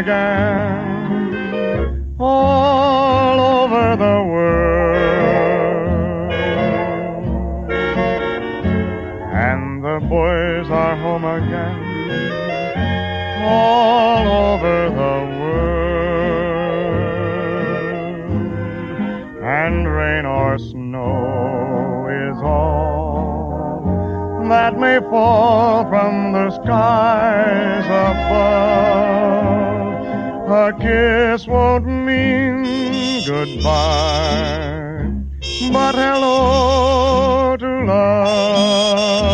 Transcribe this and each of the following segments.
again all over the world. And the boys are home again all over the world. And rain or snow is all that may fall from the skies above. A kiss won't mean goodbye, but hello to love.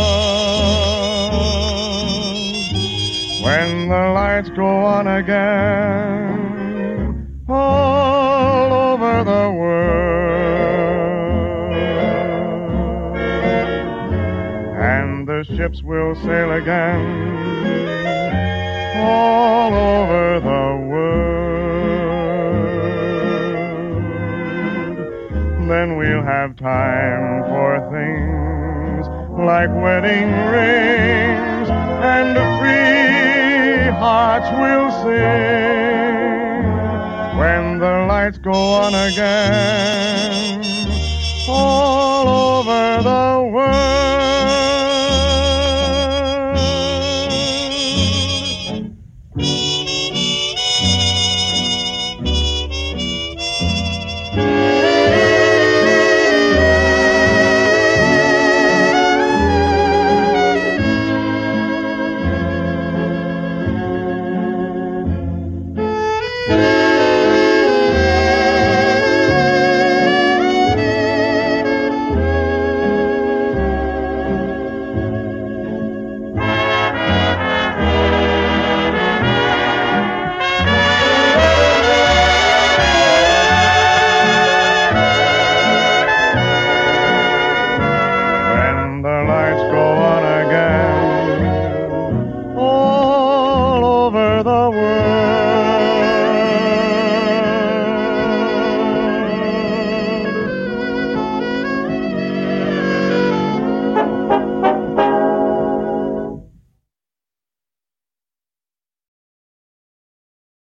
When the lights go on again all over the world, and the ships will sail again all over the world, then we'll have time for things like wedding rings, and free hearts will sing when the lights go on again all over the world.